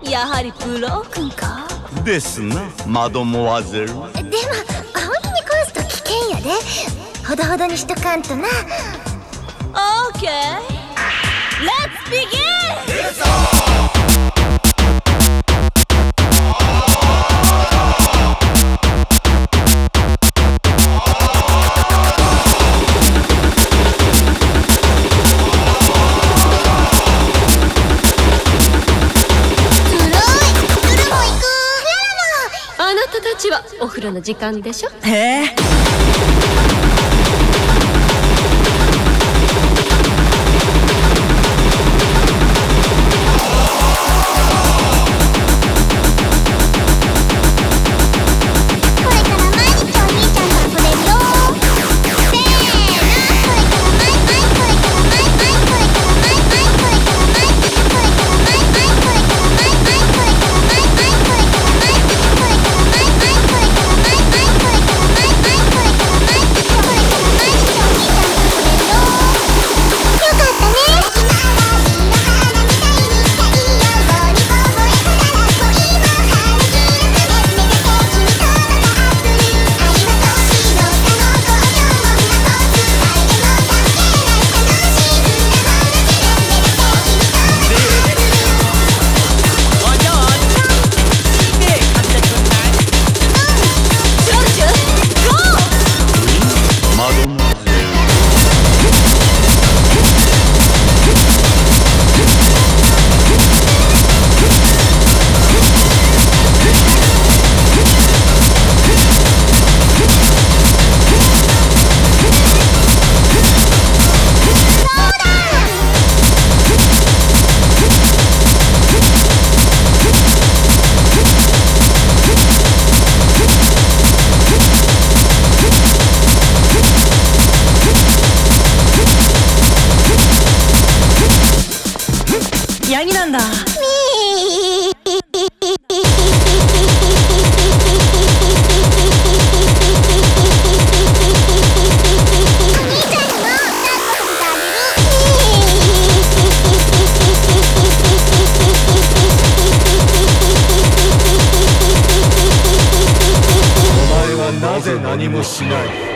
やはりブロー君かですな、マドモワゼル。でも葵に壊すと危険やで。ほどほどにしとかんとな。 オーケー、レッツビギン。あなたたちはお風呂の時間でしょ。 へえ。ヤギなんだ。 なぜ何もしない。